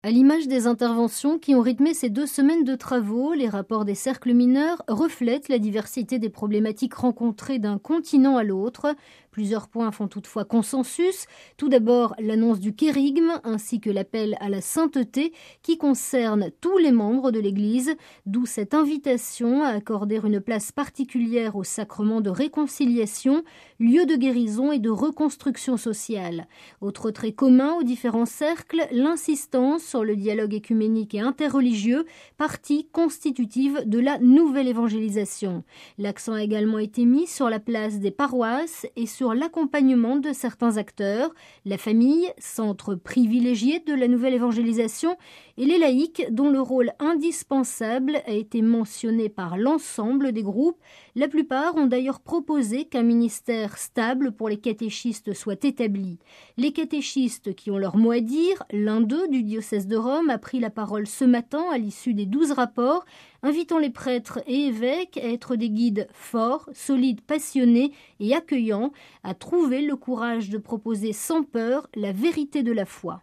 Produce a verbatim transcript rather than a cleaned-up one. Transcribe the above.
À l'image des interventions qui ont rythmé ces deux semaines de travaux, les rapports des cercles mineurs reflètent la diversité des problématiques rencontrées d'un continent à l'autre. Plusieurs points font toutefois consensus. Tout d'abord, l'annonce du kérygme ainsi que l'appel à la sainteté qui concerne tous les membres de l'Église, d'où cette invitation à accorder une place particulière au sacrement de réconciliation, lieu de guérison et de reconstruction sociale. Autre trait commun aux différents cercles, l'insistance sur le dialogue écuménique et interreligieux, partie constitutive de la nouvelle évangélisation. L'accent a également été mis sur la place des paroisses et sur l'accompagnement de certains acteurs, la famille, centre privilégié de la nouvelle évangélisation, et les laïcs, dont le rôle indispensable a été mentionné par l'ensemble des groupes. La plupart ont d'ailleurs proposé qu'un ministère stable pour les catéchistes soit établi. Les catéchistes qui ont leur mot à dire, l'un d'eux du diocèse de Rome a pris la parole ce matin à l'issue des douze rapports, invitant les prêtres et évêques à être des guides forts, solides, passionnés et accueillants, à trouver le courage de proposer sans peur la vérité de la foi.